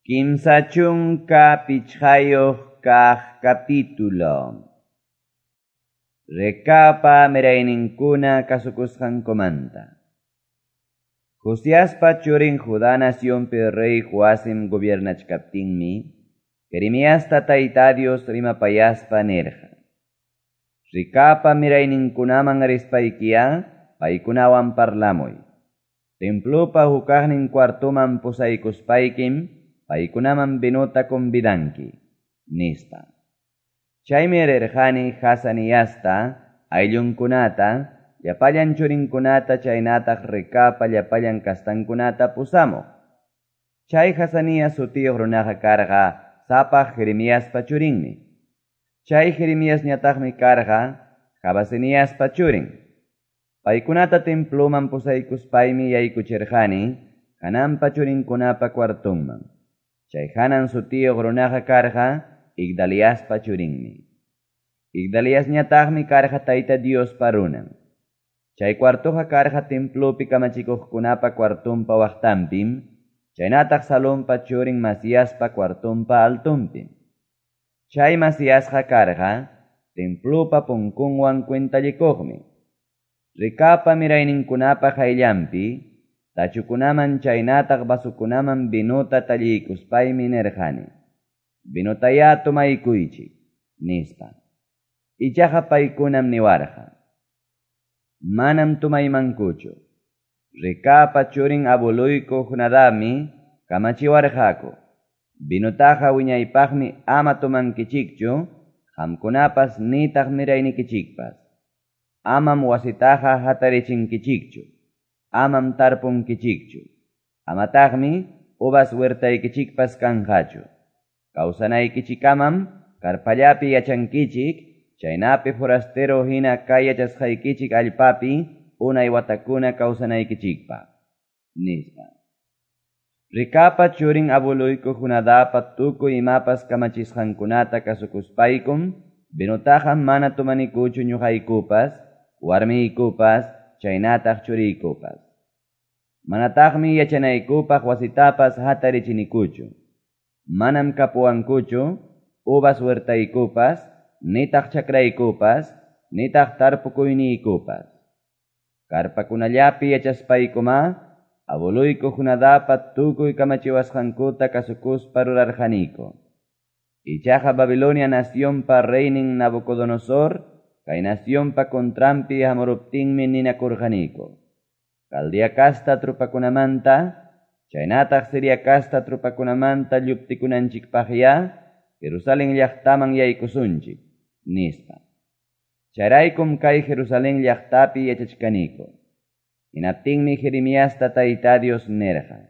Kimsa chunka pichhayoq kaq capítulo. Recapa meraininkuna kasukusqankumanta. Josiaspa churin Judá naciónpi rey Joacim gobiernachkaptinmi, Jeremiasta tayta Dios rimapayaspa nerja. Rikapa mirayninkunaman rispaykiya, paykunawan parlamuy. Templopa hukaqnin cuartoman pusaykuspaykim, paykunaman binuta convidanki, nispa. Chaymi rirqani Hasaniasta, ayllunkunata, llapallan churinkunata chaynataq Recapa llapallan kastankunata pusamuq. Chay Hasanias sutiyuq runaqa karqa sapaq Jeremiaspa churinmi. Chay Jeremias ñataqmi karqa Jabasiniaspa churin. Paykunata temploman pusaykuspaymi yaykuchirqani hananpa churinkunapa cuartonman. Chay hanan sutiyuq runaqa karqa Igdaliaspa churinmi. Igdalias ñataqmi karqa tayta Diospa runan. Chay cuartoqa karqa templopi kamachikuqkunapa cuartonpa waqtanpim, chaynataq Salompa churin Masiaspa cuartonpa altunpim. Chay Masiasqa karqa templopa punkunwan cuentalikuqmi. Rikapa mirayninkunapa hayllampi, tachukunaman chaynataq basukunaman binuta talliykuspaymi nerqani. Binutaya tumaykuychik, nispa. Ichaqa paykunam niwarqa. Manam tumaymankuchu. Rikapa churin abuluykuq Nadabmi kamachiwarqaku. Binutaqa wiñaypaqmi ama tumankichikchu, qamkunapas nitaq miraynikichikpas. Amam wasitaqa hatarichinkichikchu. Amam tarpunkichikchu. Amataqmi ubas huertaykichikpas kanqachu. Kawsanaykichikamam karpallapi yachankichik, chaynapi forastero hina kay yachasqaykichik allpapi unay watakuna kawsanaykichikpa, nispa. Rikapa churin abuluykuq Nadabpa tukuy imapas kamachisqankunata kasukuspaykum, binutaqa mana tumanikuchu ñuqaykupas, warmiykupas, chaynataq churiykupas. Manataqmi yachanaykupaq wasitapas hatarichinikuchu. Manam kapuankuchu, ubas huertaykupas, nitaq chakraykupas, nitaq tarpukuyniykupas. Karpakunallapi yachaspaykumá, abuluykuq Nadabpa tukuy kamachiwasqankuta kasukuspa rurarqaniku. Ichaqa Babilonia naciónpa reynin Nabucodonosor, kay naciónpa contrampi hamuruptinmi ninakurqaniku. Caldea kasta trupakunamanta, chaynataq Siria kasta trupakunamanta lluptikunanchikpaqya, Jerusalén llaqtaman yaykusunchik, nispa. Chayraykum kay Jerusalén llaqtapi yachachkaniku. Hinaptinmi Jeremiasta tayta Dios nerqa.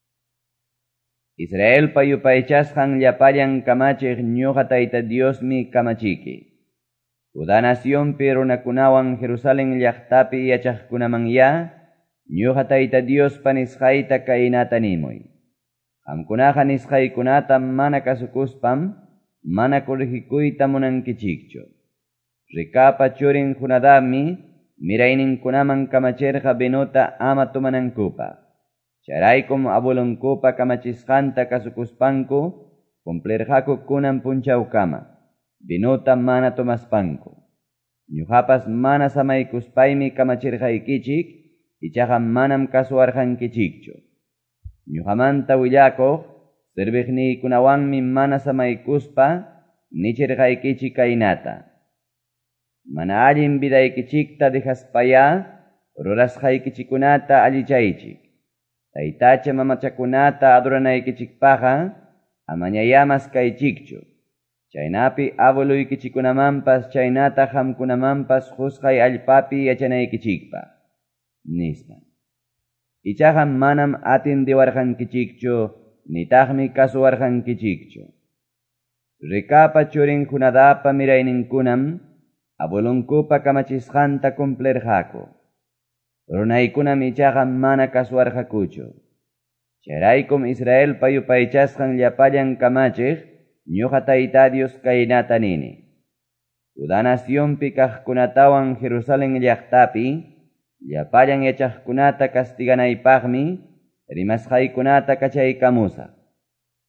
Israelpa yupaychasqan llapallan kamachiq ñuqa tayta Diosmi kamachiki. Judá naciónpi runakunawan Jerusalén llaqtapi yachaqkunamanya, ñuqa tayta Diospa nisqayta kaynata nimuy. Qamkunaqa nisqaykunata mana kasukuspam, mana corrigikuyta munankichikchu. Rikapa churin Nadabmi, mirayninkunaman kamachirqa binuta ama tumanankupaq. Chayraykum abulunkupa kamachisqanta kasukuspanku, cumplirqaku kunan punchawkama. Binuta mana tumaspanku. Ñuqapas mana samaykuspaymi kamachirqaykichik, ichaqa manam kasuwarqankichikchu. Ñuqamanta willakuq, sirviqniykunawanmi mana samaykuspa, nichirqaykichik kaynata. Mana allin vidaykichikta dejaspaya, rurasqaykichikunata allichaychik. Taytacha mamachakunata aduranaykichikpaqa, amañayamas kaychikchu. Chaynapi abuluykichikunamanpas chaynata qamkunamanpas husqay allpapi yachanaykichikpa, nispa. Ichaqa manam atindiwarqankichikchu, nitaqmi kasuwarqankichikchu. Rikapa churin Nadabpa mirayninkunam, abulunkupa kamachisqanta cumplirqaku. Runaykunam ichaqa mana kasuwarqakuchu. Chayraykum Israelpa yupaychasqan llapallan kamachiq, ñuqa tayta Dios kaynata nini. Judá naciónpi kaqkunatawan Jerusalén llaqtapi, llapallan yachaqkunata castiganaypaqmi rimasqaykunata kachaykamusa.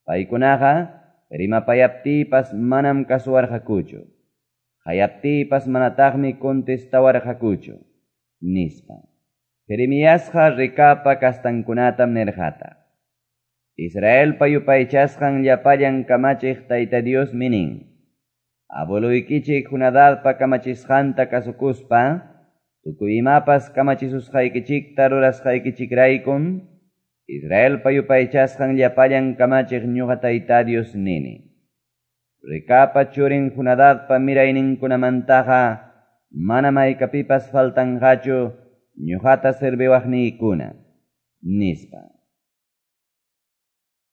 Paykunaqa rimapayaptipas manam kasuwarqakuchu. Hayaptipas manataqmi contestawarqakuchu, nispa. Jeremiasqa rikapa kastankunatam nirqata. Israelpa yupaychasqan llapallan kamachiq Tayta Dios minin. Abueluykichik Jonadabpa kamachisqanta kasukuspa, tukuy imapas kamachisusqaykichikta rurasqaykichikraykum, Israelpa yupaychasqan llapallan kamachiq ñuqa Tayta Dios nini. Rikapa churin Jonadabpa mirayninkunamantaqa manam aykapipas faltanqachu ñuqata sirbiwaqniykuna, nispa.